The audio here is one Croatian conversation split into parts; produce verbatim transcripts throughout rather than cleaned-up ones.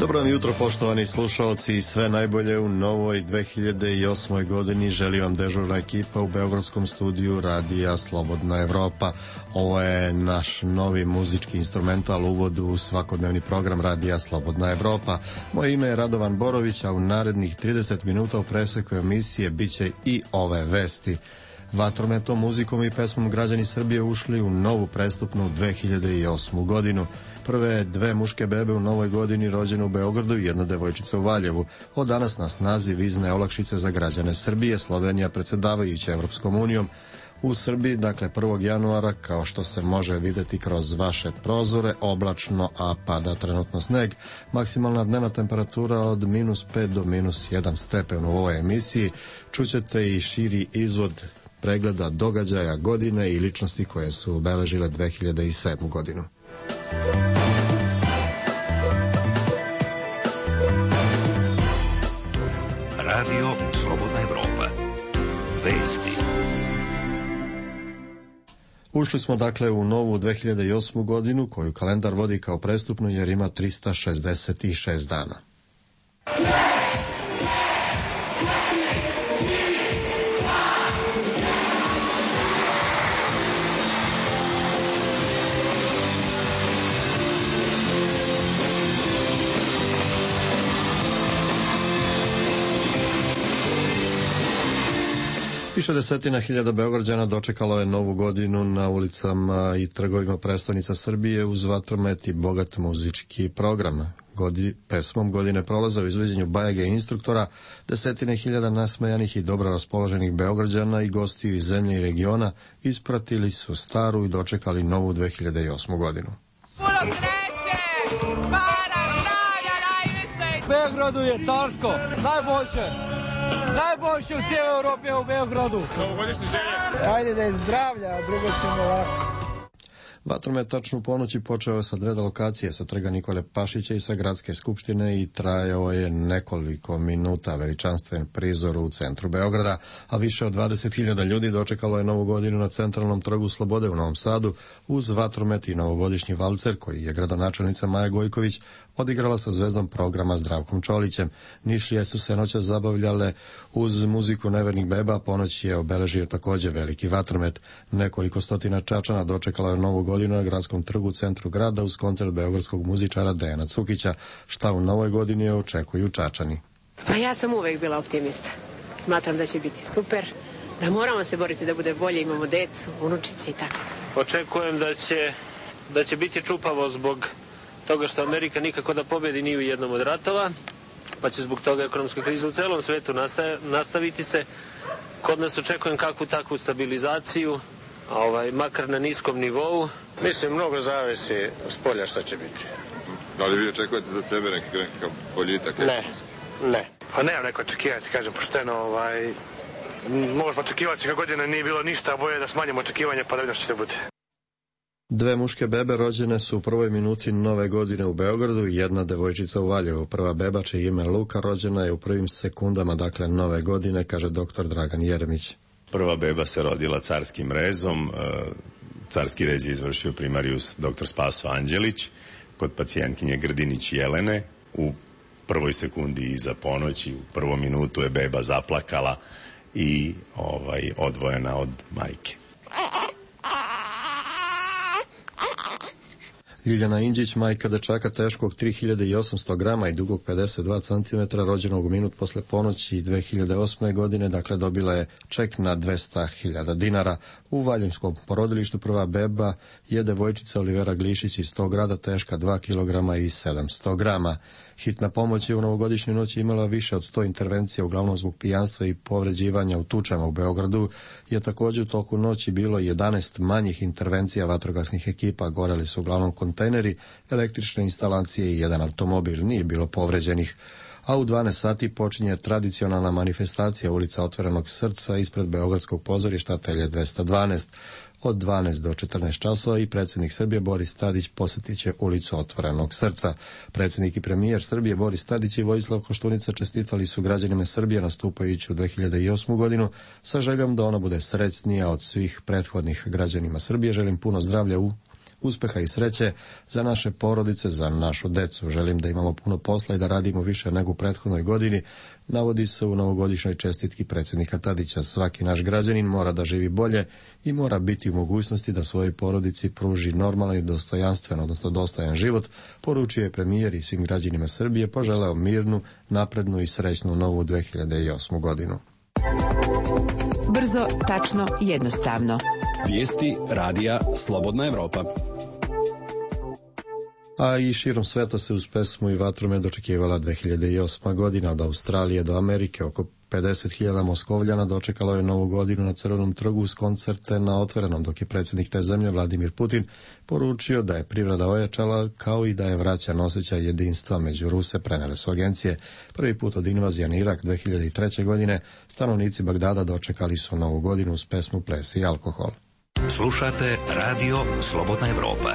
Dobro vam jutro, poštovani slušalci, i sve najbolje u novoj dve hiljade osmoj godini. Želi vam dežurna ekipa u beogradskom studiju Radija Slobodna Evropa. Ovo je naš novi muzički instrumental, uvod u svakodnevni program Radija Slobodna Evropa. Moje ime je Radovan Borović, a u narednih trideset minuta u preseku emisije biće i ove vesti. Vatrometom, muzikom i pesmom građani Srbije ušli u novu prestupnu dve hiljade osmu godinu. Prve dve muške bebe u novoj godini rođene u Beogradu i jedna devojčica u Valjevu. Od danas na snazi vizne olakšice za građane Srbije, Slovenija predsjedavajuća Evropskom unijom. U Srbiji, dakle prvog januara, kao što se može vidjeti kroz vaše prozore, oblačno, a pada trenutno sneg. Maksimalna dnevna temperatura od minus pet do minus jedan stepen u ovoj emisiji. Čućete i širi izvod pregleda događaja godine i ličnosti koje su obeležile dve hiljade sedmu godinu. Radio Slobodna Evropa. Vesti. Ušli smo dakle u novu dve hiljade osmu godinu koju kalendar vodi kao prestupnu jer ima trista šezdeset šest dana. Više desetina hiljada Beograđana dočekalo je novu godinu na ulicama i trgovima prestolnica Srbije uz vatromet i bogat muzički program. Godi, pesmom godine prolaza u izvođenju bajage instruktora, desetine hiljada nasmejanih i dobro raspoloženih Beograđana i gostiju iz zemlje i regiona ispratili su staru i dočekali novu dve hiljade osmu godinu. Puno sreće, para, zdravlja, najviše! Beogradu je carsko, najbolje! Najbolje u cijeloj Europi je u Beogradu. Novogodišnje želje. Ajde da je zdravlja, a drugo ćemo ovako. Vatromet tačno u ponoći počeo sa dve lokacije, sa trga Nikole Pašića i sa gradske skupštine i trajao je nekoliko minuta. Veličanstven prizor u centru Beograda, a više od dvadeset hiljada ljudi dočekalo je novu godinu na centralnom trgu Slobode u Novom Sadu uz vatromet i novogodišnji valcer koji je gradonačelnica Maja Gojković odigrala sa zvezdom programa Zdravkom Čolićem. Nišlije su se noćas zabavljale uz muziku nevernih beba, ponoć je obeležio također veliki vatromet. Nekoliko stotina Čačana dočekalo je novu godinu na gradskom trgu u centru grada uz koncert beogradskog muzičara Dejana Cukića. Šta u novoj godini očekuju Čačani? Pa ja sam uvek bila optimista. Smatram da će biti super, da moramo se boriti da bude bolje, imamo decu, unučiće i tako. Očekujem da će, da će biti čupavo zbog toga što Amerika nikako da pobedi ni u jednom od ratova, pa će zbog toga ekonomska kriza u celom svetu nastaviti se. Kod nas očekujem kakvu takvu stabilizaciju, ovaj, makar na niskom nivou. Mislim, mnogo zavisi s polja šta će biti. Da li vi očekujete za sebe nekakav boljitak? Ne, ne. Pa nemam neko očekivati, kažem pošteno, ovaj, možemo očekivati kako godina nije bilo ništa, a bolje da smanjimo očekivanje pa da vidimo što će bude. Dve muške bebe rođene su u prvoj minuti nove godine u Beogradu i jedna devojčica u Valjevu. Prva beba, čije ime Luka, rođena je u prvim sekundama, dakle, nove godine, kaže doktor Dragan Jeremić. Prva beba se rodila carskim rezom, carski rez je izvršio primarijus doktor Spaso Anđelić, kod pacijentkinje Grdinić Jelene. U prvoj sekundi iza ponoći, u prvom minutu je beba zaplakala i ovaj, odvojena od majke. Ljiljana Indžić, majka dečaka teškog tri hiljade osamsto grama i dugog pedeset dva centimetra, rođenog u minut posle ponoći dve hiljade osme godine, dakle dobila je ček na dvesta hiljada dinara. U Valjevskom porodilištu prva beba je devojčica Olivera Glišić iz tog grada, teška dva kilograma i sedamsto grama. Hitna pomoć je u novogodišnjoj noći imala više od sto intervencija, uglavnom zbog pijanstva i povređivanja u tučama. U Beogradu je također u toku noći bilo jedanaest manjih intervencija vatrogasnih ekipa, goreli su uglavnom kontejneri, električne instalacije i jedan automobil, nije bilo povređenih. A u dvanaest sati počinje tradicionalna manifestacija ulica Otvorenog srca ispred Beogradskog pozorišta Atelje dvesta dvanaest. Od dvanaest do četrnaest časova i predsjednik Srbije Boris Tadić posjetit će ulicu Otvorenog srca. Predsjednik i premijer Srbije Boris Tadić i Vojislav Koštunica čestitali su građanima Srbije nastupajući u dve hiljade osmu godinu sa željom da ona bude srećnija od svih prethodnih. Građanima Srbije želim puno zdravlja u uspeha i sreće za naše porodice, za našu decu. Želim da imamo puno posla i da radimo više nego u prethodnoj godini, navodi se u novogodišnjoj čestitki predsjednika Tadića. Svaki naš građanin mora da živi bolje i mora biti u mogućnosti da svojoj porodici pruži normalan i dostojanstven, odnosno dostojan život, poručio je premijer i svim građanima Srbije, poželeo mirnu, naprednu i srećnu novu dve hiljade osmu godinu. Brzo, tačno, jednostavno. Vijesti radija Slobodna Evropa. A i širom sveta se uz pesmu i vatromet dočekivala dve hiljade osma godina. Od Australije do Amerike oko pedeset hiljada Moskovljana dočekalo je novu godinu na Crvenom trgu uz koncerte na otvorenom, dok je predsjednik te zemlje Vladimir Putin poručio da je privreda ojačala kao i da je vraćan osjećaj jedinstva među Ruse, prenele su agencije. Prvi put od invazije na Irak dve hiljade treće. godine stanovnici Bagdada dočekali su novu godinu uz pesmu, ples i alkohol. Slušate radio Slobodna Evropa.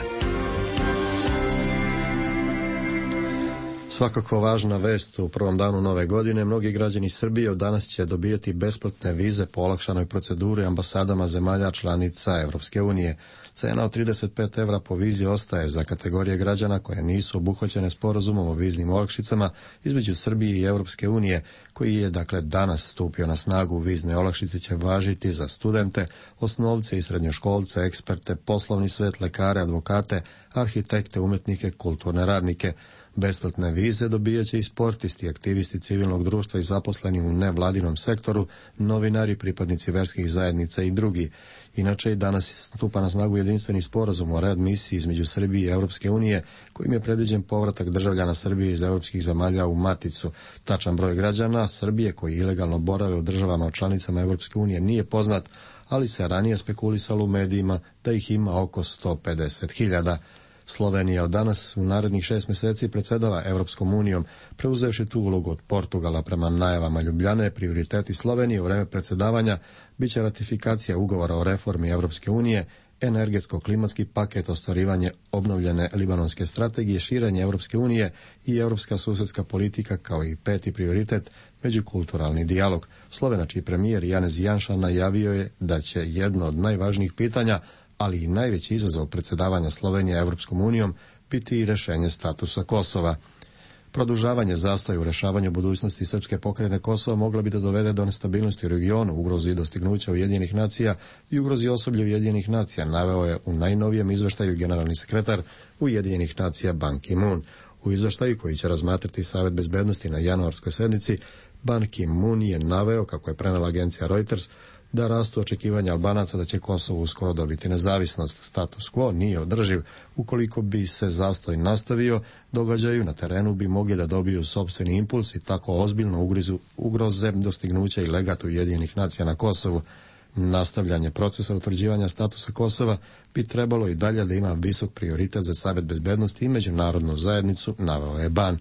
Svakako važna vest u prvom danu nove godine. Mnogi građani Srbije od danas će dobijati besplatne vize po olakšanoj proceduri ambasadama zemalja članica Evropske unije. Cena od trideset pet evra po vizi ostaje za kategorije građana koje nisu obuhvaćene sporazumom o viznim olakšicama između Srbije i Evropske unije, koji je dakle danas stupio na snagu. Vizne olakšice će važiti za studente, osnovce i srednjoškolce, eksperte, poslovni svet, lekare, advokate, arhitekte, umetnike, kulturne radnike. Besplatne vize dobijaće i sportisti, aktivisti civilnog društva i zaposleni u nevladinom sektoru, novinari, pripadnici verskih zajednica i drugi. Inače, i danas stupa na snagu jedinstveni sporazum o readmisiji između Srbije i Europske unije, kojim je predviđen povratak državljana Srbije iz europskih zemalja u maticu. Tačan broj građana Srbije koji ilegalno borave u državama članicama Europske unije nije poznat, ali se ranije spekulisalo u medijima da ih ima oko sto pedeset hiljada. Slovenija od danas u narednih šest mjeseci predsjedava Europskom unijom, preuzevši tu ulogu od Portugala. Prema najavama Ljubljane, prioriteti Slovenije u vreme predsjedavanja biće ratifikacija ugovora o reformi Europske unije, energetsko-klimatski paket, ostvarivanje obnovljene libanonske strategije, širenje Europske unije i europska susjedska politika, kao i peti prioritet, međukulturalni dijalog. Slovenački premijer Janez Janša najavio je da će jedno od najvažnijih pitanja, ali i najveći izazov predsjedavanja Slovenije Europskom unijom biti i rješenje statusa Kosova. Produžavanje zastoja u rješavanju budućnosti srpske pokrajine Kosova mogla bi da dovede do nestabilnosti u regionu, ugrozi dostignuća Ujedinjenih nacija i ugrozi osoblje Ujedinjenih nacija, naveo je u najnovijem izveštaju generalni sekretar Ujedinjenih nacija Ban Ki-moon. U izveštaju koji će razmatrati Savet bezbednosti na januarskoj sednici, Ban Ki-moon je naveo, kako je prenela agencija Reuters, da rastu očekivanja Albanaca da će Kosovo uskoro dobiti nezavisnost. Status quo nije održiv. Ukoliko bi se zastoj nastavio, događaju na terenu bi mogli da dobiju sopstveni impuls i tako ozbiljno ugrizu, ugroze dostignuća i legat Ujedinjenih nacija na Kosovu. Nastavljanje procesa utvrđivanja statusa Kosova bi trebalo i dalje da ima visok prioritet za Savet bezbednosti i međunarodnu zajednicu, naveo je Ban.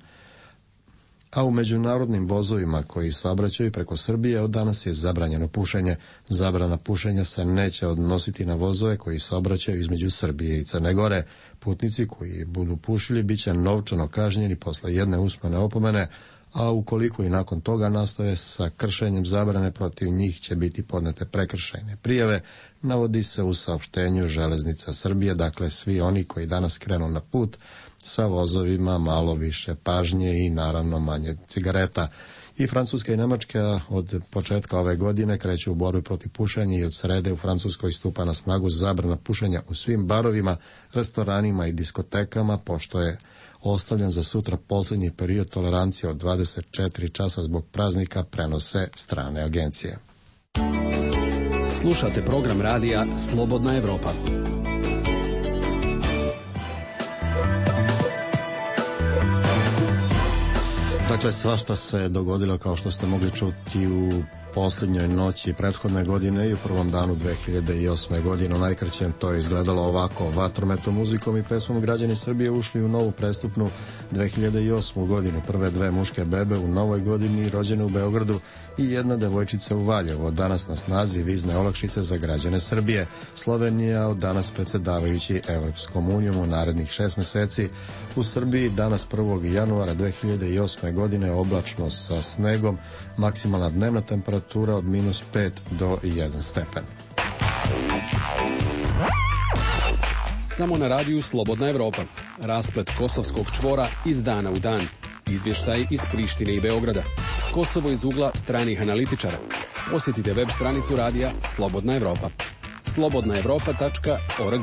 A u međunarodnim vozovima koji saobraćaju preko Srbije od danas je zabranjeno pušenje. Zabrana pušenja se neće odnositi na vozove koji saobraćaju između Srbije i Crne Gore. Putnici koji budu pušili bit će novčano kažnjeni posle jedne usmene opomene, a ukoliko i nakon toga nastave sa kršenjem zabrane, protiv njih će biti podnete prekršajne prijave, navodi se u saopštenju Železnica Srbije. Dakle, svi oni koji danas krenu na put sa vozovima malo više pažnje i naravno manje cigareta. I Francuska i Nemačka od početka ove godine kreću u borbu protiv pušenja i od srede u Francuskoj stupa na snagu zabrana pušenja u svim barovima, restoranima i diskotekama, pošto je ostavljen za sutra posljednji period tolerancije od dvadeset četiri časa zbog praznika, prenose strane agencije. Slušate program radija Slobodna Evropa. Dakle, svašta se dogodilo, kao što ste mogli čuti, u posljednjoj noći prethodne godine i u prvom danu dve hiljade osme. godine. U najkraćem to je izgledalo ovako. Vatrometom, muzikom i pesmom građani Srbije ušli u novu prestupnu dve hiljade osmu. godinu. Prve dve muške bebe u novoj godini rođene u Beogradu i jedna devojčica u Valjevu. Od danas na snazi vizne olakšice za građane Srbije. Slovenija od danas predsjedavajući Evropskom unijom u narednih šest mjeseci. U Srbiji danas prvog januara dve hiljade osme. godine oblačno sa snegom, maksimalna dnevna temperatura od minus pet do jedan stepen. Samo na radiju Slobodna Evropa. Rasplet kosovskog čvora iz dana u dan. Izvještaj iz Prištine i Beograda. Kosovo iz ugla stranih analitičara. Posjetite web stranicu radija Slobodna Evropa. slobodna evropa tačka org.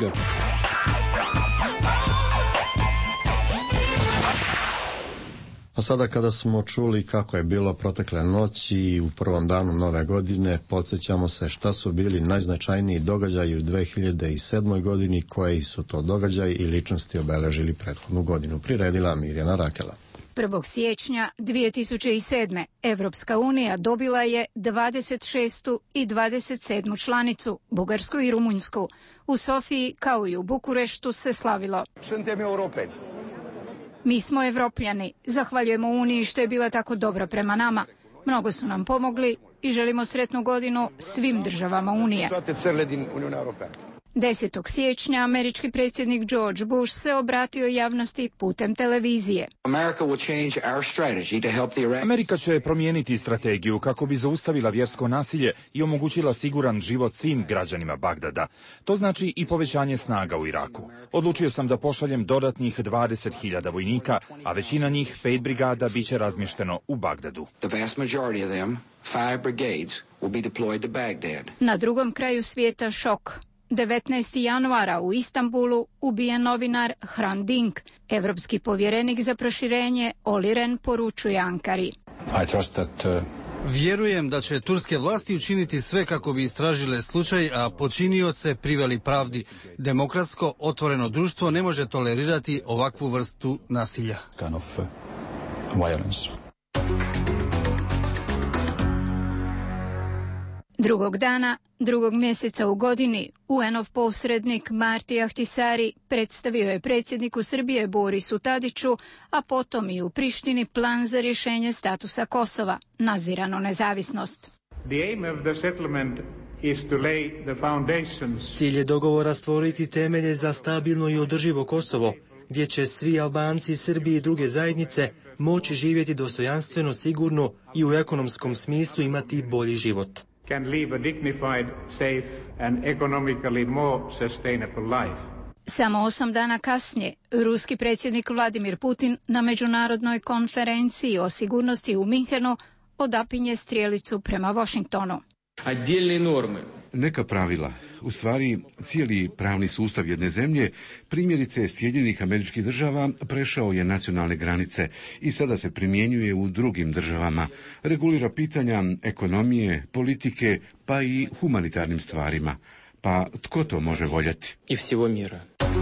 A sada kada smo čuli kako je bilo protekle noći u prvom danu nove godine, podsjećamo se šta su bili najznačajniji događaji u dve hiljade sedmoj godini, koji su to događaji i ličnosti obeležili prethodnu godinu. Priredila Mirjana Rakela. prvog siječnja dvije tisuće sedme. Evropska unija dobila je dvadeset šestu i dvadeset sedmu članicu, Bugarsku i Rumunjsku. U Sofiji, kao i u Bukureštu, se slavilo. Suntem europeni. Mi smo Evropljani. Zahvaljujemo Uniji što je bila tako dobra prema nama. Mnogo su nam pomogli i želimo sretnu godinu svim državama Unije. desetog siječnja američki predsjednik George Bush se obratio javnosti putem televizije. Amerika će promijeniti strategiju kako bi zaustavila vjersko nasilje i omogućila siguran život svim građanima Bagdada. To znači i povećanje snaga u Iraku. Odlučio sam da pošaljem dodatnih dvadeset hiljada vojnika, a većina njih, pet brigada, bit će razmješteno u Bagdadu. Na drugom kraju svijeta šok. devetnaestog januara u Istanbulu ubijen novinar Hrant Dink. Evropski povjerenik za proširenje Olli Rehn poručuje Ankari. Vjerujem da će turske vlasti učiniti sve kako bi istražile slučaj, a počinioce priveli pravdi. Demokratsko, otvoreno društvo ne može tolerirati ovakvu vrstu nasilja. Kind of, uh, violence. Drugog dana, drugog mjeseca u godini, U En-ov posrednik Marti Ahtisari predstavio je predsjedniku Srbije Borisu Tadiću, a potom i u Prištini plan za rješenje statusa Kosova, nazirano nezavisnost. Cilj je dogovora stvoriti temelje za stabilno i održivo Kosovo, gdje će svi Albanci, Srbi i druge zajednice moći živjeti dostojanstveno, sigurno i u ekonomskom smislu imati bolji život. Can live a dignified, safe and economically more sustainable life. Samo osam dana kasnije, ruski predsjednik Vladimir Putin na međunarodnoj konferenciji o sigurnosti u Minhenu odapinje strijelicu prema Washingtonu. Neka pravila, u stvari cijeli pravni sustav jedne zemlje, primjerice Sjedinjenih Američkih Država, prešao je nacionalne granice i sada se primjenjuje u drugim državama. Regulira pitanja ekonomije, politike, pa i humanitarnim stvarima. Pa tko to može voljeti? I всего mira.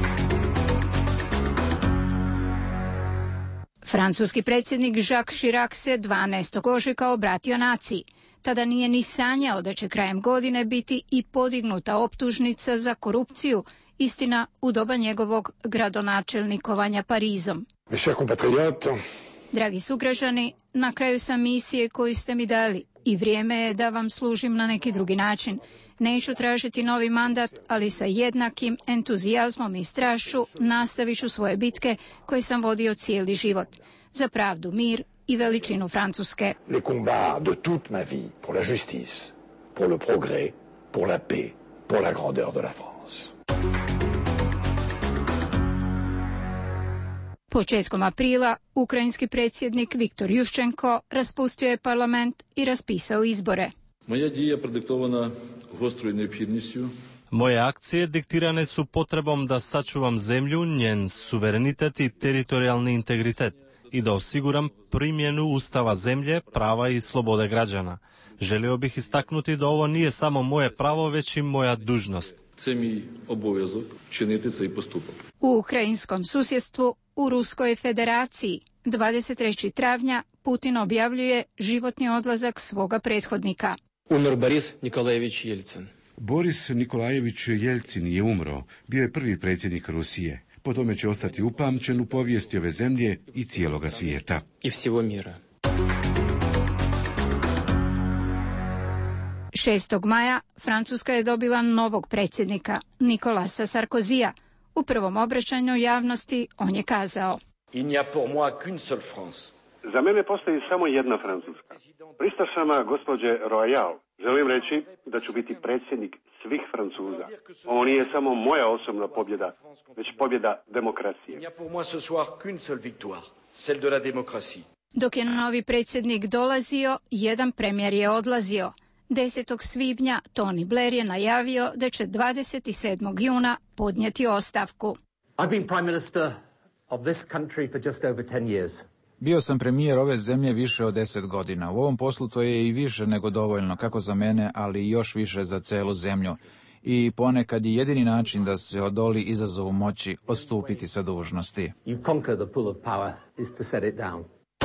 Francuski predsjednik Jacques Chirac se dvanaestog ožujka obratio naciji. Tada nije ni sanjao da će krajem godine biti i podignuta optužnica za korupciju, istina u doba njegovog gradonačelnikovanja Parizom. Dragi sugrađani, na kraju sam misije koju ste mi dali i vrijeme je da vam služim na neki drugi način. Neću tražiti novi mandat, ali sa jednakim entuzijazmom i strašću nastavit ću svoje bitke koje sam vodio cijeli život. Za pravdu, mir i veličinu Francuske. Les combats de toute ma vie pour la justice, pour le progrès, pour la paix, pour la grandeur de la France. Početkom aprila, ukrajinski predsjednik Viktor Juščenko raspustio je parlament i raspisao izbore. Moja dija prediktovana gostroj neophodnostju. Moje akcije diktirane su potrebom da sačuvam zemlju, njen suverenitet i teritorijalni integritet i da osiguram primjenu ustava zemlje, prava i slobode građana. Želio bih istaknuti da ovo nije samo moje pravo, već i moja dužnost. Це мій обов'язок чинити цей поступок. U ukrajinskom susjedstvu, u Ruskoj federaciji, dvadeset trećeg travnja Putin objavljuje životni odlazak svoga prethodnika. Umr Boris Nikolajević Jelcin. Boris Nikolajević Jelcin je umro, bio je prvi predsjednik Rusije. Po tome će ostati upamćen u povijesti ove zemlje i cijeloga svijeta. I всего mira. šestog maja Francuska je dobila novog predsjednika, Nicolasa Sarkozija. U prvom obraćanju javnosti on je kazao: Il n'y a pour moi qu'une seule France, Za mene postoji samo jedna Francuska. Pristašama gospođe Royal želim reći da ću biti predsjednik svih Francuza. Ovo nije samo moja osobna pobjeda, već pobjeda demokracije. Dok je novi predsjednik dolazio, jedan premijer je odlazio. desetog svibnja Tony Blair je najavio da će dvadeset sedmog juna podnijeti ostavku. I've been prime minister of this country for just over ten years. Bio sam premijer ove zemlje više od deset godina. U ovom poslu to je i više nego dovoljno, kako za mene, ali i još više za celu zemlju. I ponekad je jedini način da se odoli izazovu moći odstupiti sa dužnosti. You conquer the pull of power is to set it down.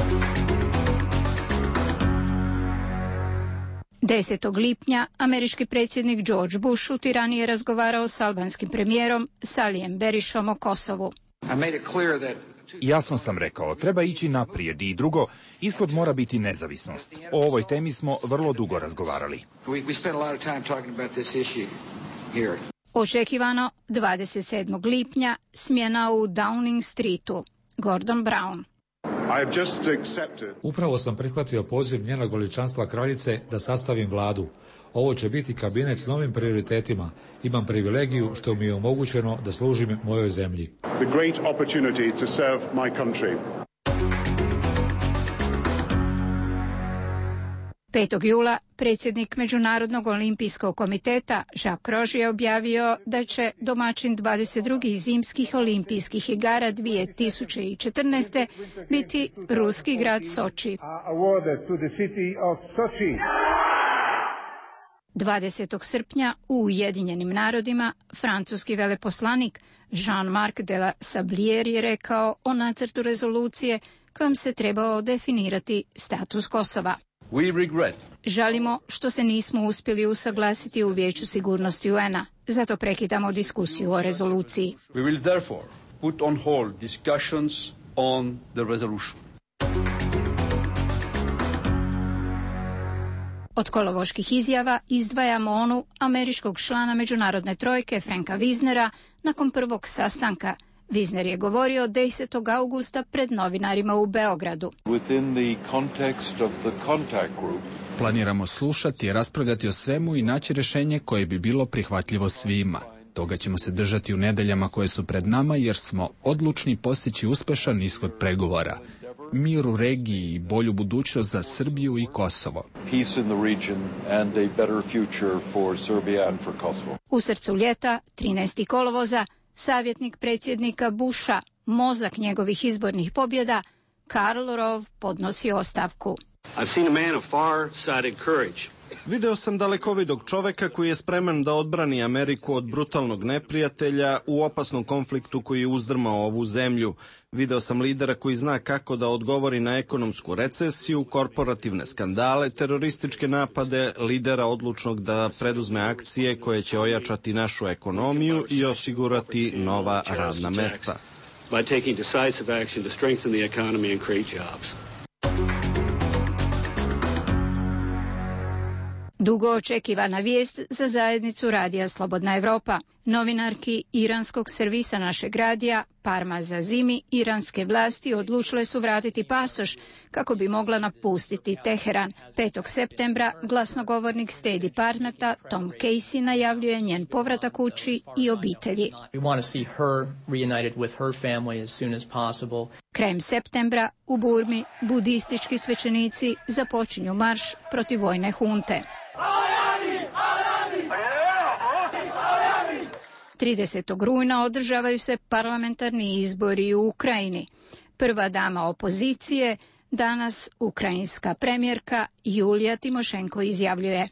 desetog lipnja američki predsjednik George Bush u Tirani je razgovarao s albanskim premijerom Salijem Berishom o Kosovu. Jasno sam rekao, treba ići naprijed i drugo, ishod mora biti nezavisnost. O ovoj temi smo vrlo dugo razgovarali. Očekivano dvadeset sedmog lipnja smjena u Downing Streetu. Gordon Brown. Upravo sam prihvatio poziv njenog veličanstva kraljice da sastavim vladu. Ovo će biti kabinet s novim prioritetima. Imam privilegiju što mi je omogućeno da služim mojoj zemlji. The great opportunity to serve my country. petog jula predsjednik Međunarodnog olimpijskog komiteta Jacques Roche je objavio da će domaćin dvadeset drugih zimskih olimpijskih igara dvije tisuće četrnaeste. biti ruski grad Soči. dvadesetog srpnja u Ujedinjenim narodima francuski veleposlanik Jean-Marc de la Sablière je rekao o nacrtu rezolucije kojom se trebao definirati status Kosova. We regret. Žalimo što se nismo uspjeli usaglasiti u Vijeću sigurnosti U N-a, zato prekidamo diskusiju o rezoluciji. We will therefore put on hold discussions on the resolution. Od kolovoških izjava izdvajamo onu američkog člana međunarodne trojke Franka Wisnera nakon prvog sastanka. Wisner je govorio desetog augusta pred novinarima u Beogradu. Within the context of the contact group, planiramo slušati i raspravljati o svemu i naći rješenje koje bi bilo prihvatljivo svima. Toga ćemo se držati u nedeljama koje su pred nama jer smo odlučni postići uspešan ishod pregovora. Mir u regiji i bolju budućnost za Srbiju i Kosovo. Peace in the region and a better future for Serbia and for Kosovo. U srcu ljeta, trinaestog kolovoza, savjetnik predsjednika Busha, mozak njegovih izbornih pobjeda, Karl Rove podnosi ostavku. I've seen a man of far-sighted courage. Video sam dalekovidog čoveka koji je spreman da odbrani Ameriku od brutalnog neprijatelja u opasnom konfliktu koji je uzdrmao ovu zemlju. Video sam lidera koji zna kako da odgovori na ekonomsku recesiju, korporativne skandale, terorističke napade, lidera odlučnog da preduzme akcije koje će ojačati našu ekonomiju i osigurati nova radna mesta. By taking decisive action to strengthen the economy and create jobs. Dugo očekivana vijest za zajednicu radija Slobodna Evropa. Novinarki iranskog servisa našeg radija Parma Zazimi iranske vlasti odlučile su vratiti pasoš kako bi mogla napustiti Teheran. petog septembra glasnogovornik State Departmenta Tom Casey najavljuje njen povratak kući i obitelji. We want to see her reunited with her family as soon as possible. Krajem septembra u Burmi budistički svećenici započinju marš protiv vojne hunte. tridesetog rujna održavaju se parlamentarni izbori u Ukrajini. Prva dama opozicije, danas ukrajinska premijerka Julija Timošenko izjavljuje.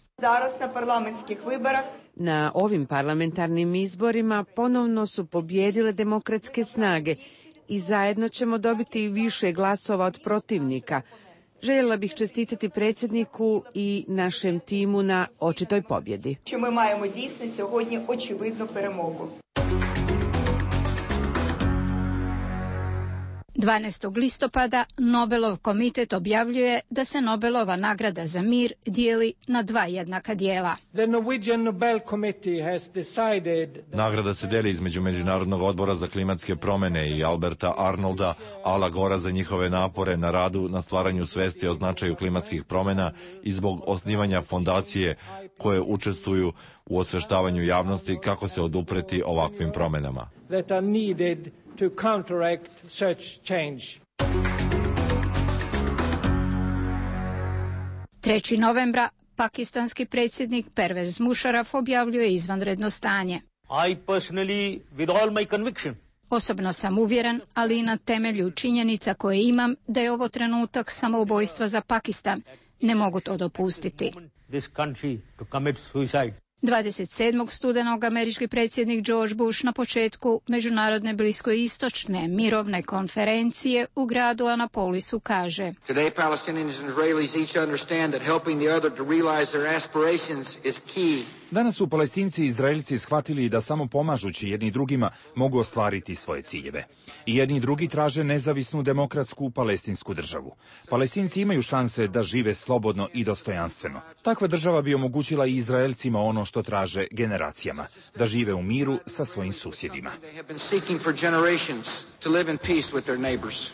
Na ovim parlamentarnim izborima ponovno su pobjedile demokratske snage i zajedno ćemo dobiti više glasova od protivnika. Željela bih čestitati predsjedniku i našem timu na očitoj pobjedi. Ми маємо дійсно сьогодні очевидну перемогу. dvanaestog listopada Nobelov komitet objavljuje da se Nobelova nagrada za mir dijeli na dva jednaka dijela. Nagrada se deli između Međunarodnog odbora za klimatske promjene i Alberta Arnolda, Ala Gora za njihove napore na radu na stvaranju svesti o značaju klimatskih promjena i zbog osnivanja fondacije koje učestvuju u osveštavanju javnosti kako se odupreti ovakvim promjenama. To counteract such change. trećeg novembra pakistanski predsjednik Pervez Musharraf objavljuje izvanredno stanje. I personally, with all my conviction, Osobno sam uvjeren, ali i na temelju činjenica koje imam, da je ovo trenutak samoubojstva za Pakistan. Ne mogu to dopustiti. this country to commit suicide. dvadeset sedmog studenog američki predsjednik George Bush na početku međunarodne bliskoistočne mirovne konferencije u gradu Anapolisu kaže: Today Palestinians and Israelis each understand that helping the other to realize their aspirations is key. Danas su Palestinci i Izraelci shvatili da samo pomažući jedni drugima mogu ostvariti svoje ciljeve. I jedni drugi traže nezavisnu demokratsku palestinsku državu. Palestinci imaju šanse da žive slobodno i dostojanstveno. Takva država bi omogućila i Izraelcima ono što traže generacijama, da žive u miru sa svojim susjedima. They have been seeking for generations to live in peace with their neighbors.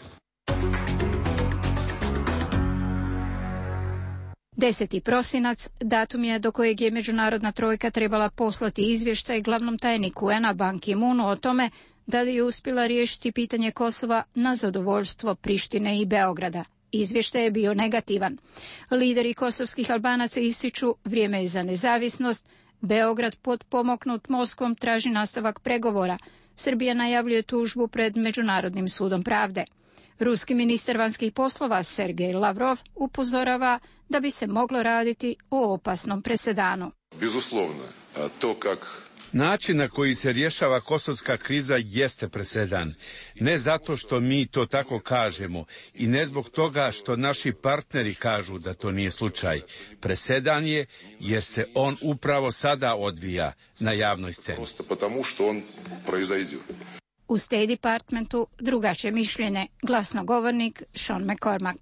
Deseti prosinac, datum je do kojeg je međunarodna trojka trebala poslati izvještaj glavnom tajniku U N A Ban Ki-moonu o tome da li je uspjela riješiti pitanje Kosova na zadovoljstvo Prištine i Beograda. Izvještaj je bio negativan. Lideri kosovskih Albanaca ističu vrijeme je za nezavisnost, Beograd potpomognut Moskvom traži nastavak pregovora, Srbija najavljuje tužbu pred Međunarodnim sudom pravde. Ruski ministar vanjskih poslova Sergej Lavrov upozorava da bi se moglo raditi o opasnom presedanu. Безусловно, to kak Način na koji se rješava kosovska kriza jeste presedan. Ne zato što mi to tako kažemo i ne zbog toga što naši partneri kažu da to nije slučaj. Presedan je jer se on upravo sada odvija na javnoj sceni. Просто потому, što on proizvodi. U State Departmentu drugačije mišljenje, glasnogovornik Sean McCormack.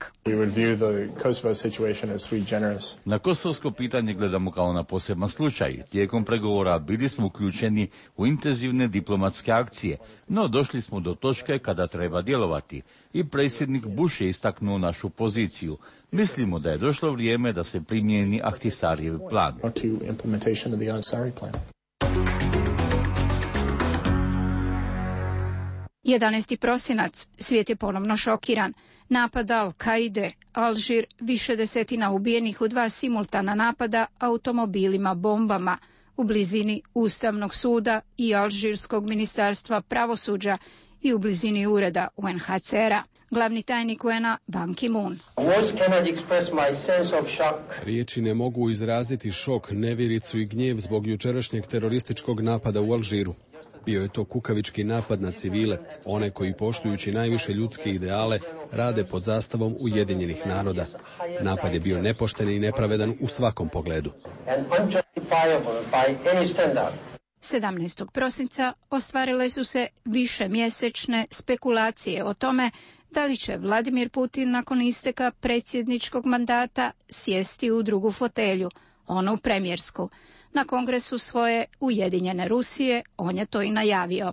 Na kosovsko pitanje gledamo kao na poseban slučaj. Tijekom pregovora bili smo uključeni u intenzivne diplomatske akcije, no došli smo do točke kada treba djelovati. I predsjednik Bush je istaknuo našu poziciju. Mislimo da je došlo vrijeme da se primijeni Ahtisarijev plan. jedanaesti prosinac, svijet je ponovno šokiran. Napad Al-Kaide, Alžir, više desetina ubijenih u dva simultana napada automobilima bombama u blizini Ustavnog suda i Alžirskog ministarstva pravosuđa i u blizini ureda U N H C R-a. Glavni tajnik U N A Ban Ki-moon. Riječi ne mogu izraziti šok, nevjericu i gnjev zbog jučerašnjeg terorističkog napada u Alžiru. Bio je to kukavički napad na civile, one koji poštujući najviše ljudske ideale rade pod zastavom Ujedinjenih naroda. Napad je bio nepošten i nepravedan u svakom pogledu. sedamnaestog prosinca ostvarile su se višemjesečne spekulacije o tome da li će Vladimir Putin nakon isteka predsjedničkog mandata sjesti u drugu fotelju, onu premijersku. Na kongresu svoje Ujedinjene Rusije on je to i najavio.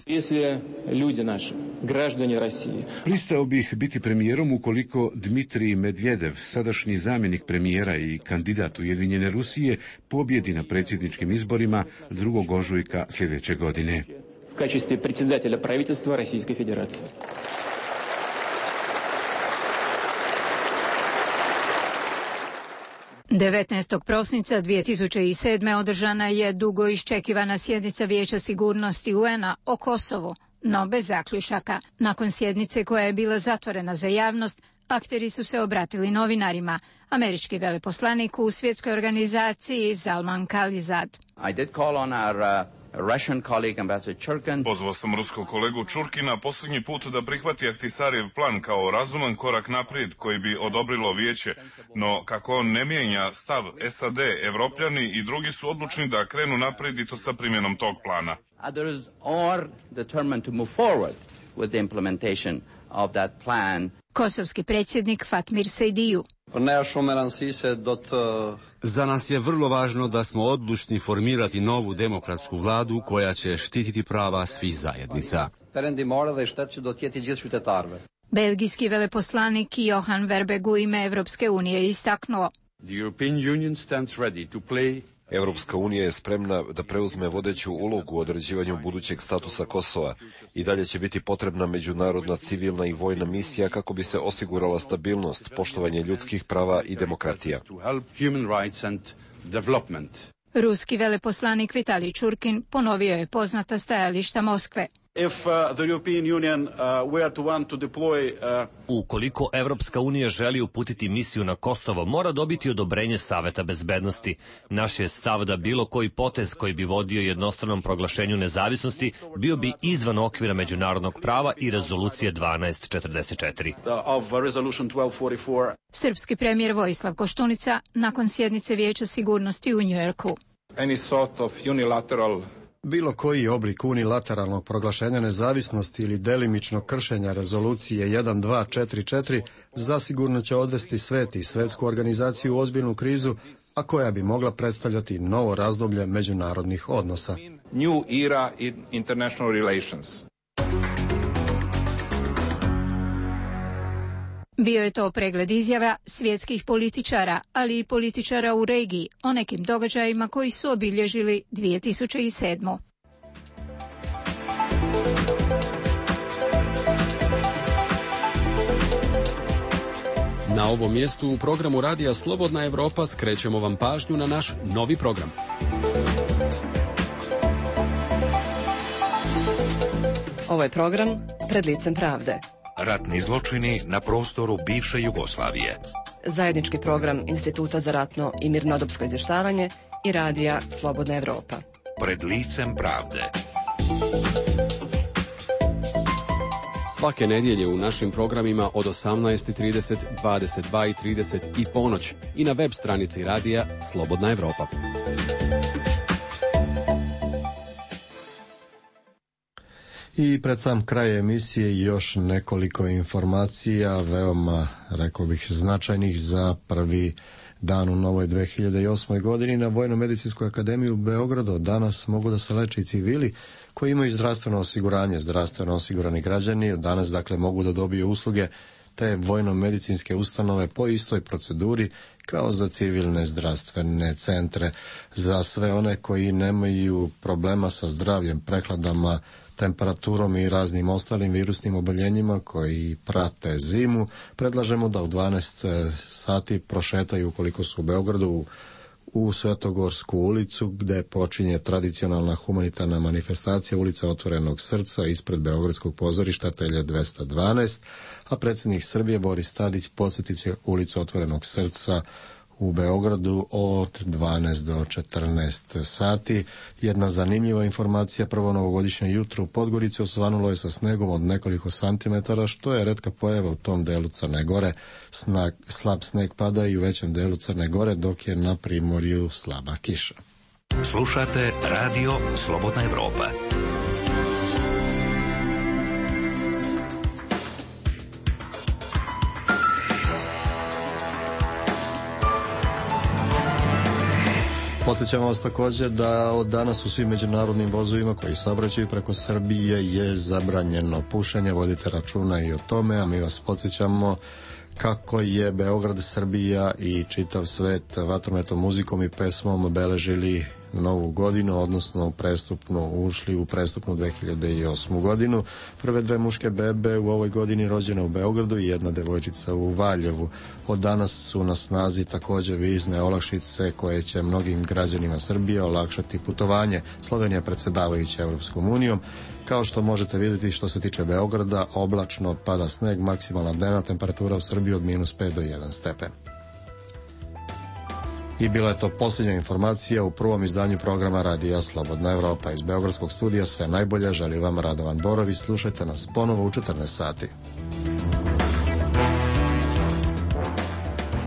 Pristao bih biti premijerom ukoliko Dmitrij Medvedev, sadašnji zamjenik premijera i kandidat Ujedinjene Rusije, pobjedi na predsjedničkim izborima drugog ožujka sljedeće godine. U kачестве predsjedatelja правительства Российской Федерации. devetnaestog prosinca dvije tisuće sedme. održana je dugo iščekivana sjednica Vijeća sigurnosti U N A o Kosovu, no bez zaključaka. Nakon sjednice koja je bila zatvorena za javnost, akteri su se obratili novinarima. Američki veleposlanik u svjetskoj organizaciji Zalman Khalilzad. I did call on our uh... Russian colleague, Ambassador Churkin. Pozvao sam ruskog kolegu Čurkina posljednji put da prihvati Ahtisarijev plan kao razuman korak naprijed koji bi odobrilo vijeće, no kako on ne mijenja stav S A D, Evropljani i drugi su odlučni da krenu naprijed i to sa primjenom tog plana. Others are determined to move forward with the implementation of that plan. Kosovski predsjednik Fatmir Sejdiju. Za nas je vrlo važno da smo odlučni formirati novu demokratsku vladu koja će štititi prava svih zajednica. Belgijski veleposlanik Johan Verbeek u ime Evropske unije istaknuo. Evropska unija je spremna da preuzme vodeću ulogu u određivanju budućeg statusa Kosova i dalje će biti potrebna međunarodna civilna i vojna misija kako bi se osigurala stabilnost, poštovanje ljudskih prava i demokratija. Ruski veleposlanik Vitalij Čurkin ponovio je poznata stajališta Moskve. If, uh, the European Union, uh, were to want to deploy, uh... Ukoliko Evropska unija želi uputiti misiju na Kosovo, mora dobiti odobrenje Saveta bezbednosti. Naš je stav da bilo koji potez koji bi vodio jednostranom proglašenju nezavisnosti bio bi izvan okvira međunarodnog prava i rezolucije dvanaest četrdeset četiri. Of resolution twelve forty-four. Srpski premijer Vojislav Koštunica nakon sjednice Vijeća sigurnosti u Njujorku. Any sort of unilateral Bilo koji oblik unilateralnog proglašenja nezavisnosti ili delimičnog kršenja rezolucije jedan dva četiri četiri zasigurno će odvesti svet i svetsku organizaciju u ozbiljnu krizu, a koja bi mogla predstavljati novo razdoblje međunarodnih odnosa. New era in international relations. Bio je to pregled izjava svjetskih političara, ali i političara u regiji o nekim događajima koji su obilježili dvije tisuće sedmu. Na ovom mjestu u programu Radija Slobodna Evropa skrećemo vam pažnju na naš novi program. Ovo je program Pred licem pravde. Ratni zločini na prostoru bivše Jugoslavije. Zajednički program Instituta za ratno i mirnodopsko izvještavanje i Radija Slobodna Evropa. Pred licem pravde. Svake nedjelje u našim programima od osamnaest i trideset, dvadeset dva i trideset i ponoć i na web stranici Radija Slobodna Evropa. I pred sam kraj emisije još nekoliko informacija, veoma, rekao bih, značajnih za prvi dan u novoj dve hiljade osmoj godini. Na Vojno-medicinskoj akademiji u Beogradu danas mogu da se leče i civili koji imaju zdravstveno osiguranje. Zdravstveno osigurani građani danas dakle mogu da dobiju usluge te vojno-medicinske ustanove po istoj proceduri kao za civilne zdravstvene centre. Za sve one koji nemaju problema sa zdravljem, prehladama, temperaturom i raznim ostalim virusnim oboljenjima koji prate zimu, predlažemo da u dvanaest sati prošetaju ukoliko su u Beogradu u Svetogorsku ulicu gde počinje tradicionalna humanitarna manifestacija Ulica Otvorenog srca ispred Beogradskog pozorišta Telje dvesta dvanaest, a predsjednik Srbije Boris Tadić posjetit će Ulicu Otvorenog srca u Beogradu od dvanaest do četrnaest sati. Jedna zanimljiva informacija, prvo novogodišnje jutro u Podgorici osvanulo je sa snegom od nekoliko santimetara, što je retka pojava u tom delu Crne Gore. Snag, slab sneg pada i u većem delu Crne Gore, dok je na primorju slaba kiša. Slušate Radio Slobodna Evropa. Podsjećamo vas također da od danas u svim međunarodnim vozovima koji saobraćaju preko Srbije je zabranjeno pušenje. Vodite računa i o tome, a mi vas podsjećamo kako je Beograd, Srbija i čitav svet vatrometnom muzikom i pesmom obeležili novu godinu, odnosno prestupno ušli u prestupnu dve hiljade osmu godinu. Prve dve muške bebe u ovoj godini rođene u Beogradu i jedna devojčica u Valjevu. Od danas su na snazi također vizne olakšice koje će mnogim građanima Srbije olakšati putovanje. Slovenija predsjedavajuća Evropskom unijom. Kao što možete vidjeti, što se tiče Beograda, oblačno, pada sneg, maksimalna dnevna temperatura u Srbiji od minus pet do jedan stepen. I bila je to posljednja informacija u prvom izdanju programa Radija Slobodna Evropa. Iz Beogradskog studija sve najbolje želi vam Radovan Borović. Slušajte nas ponovo u četrnaest sati.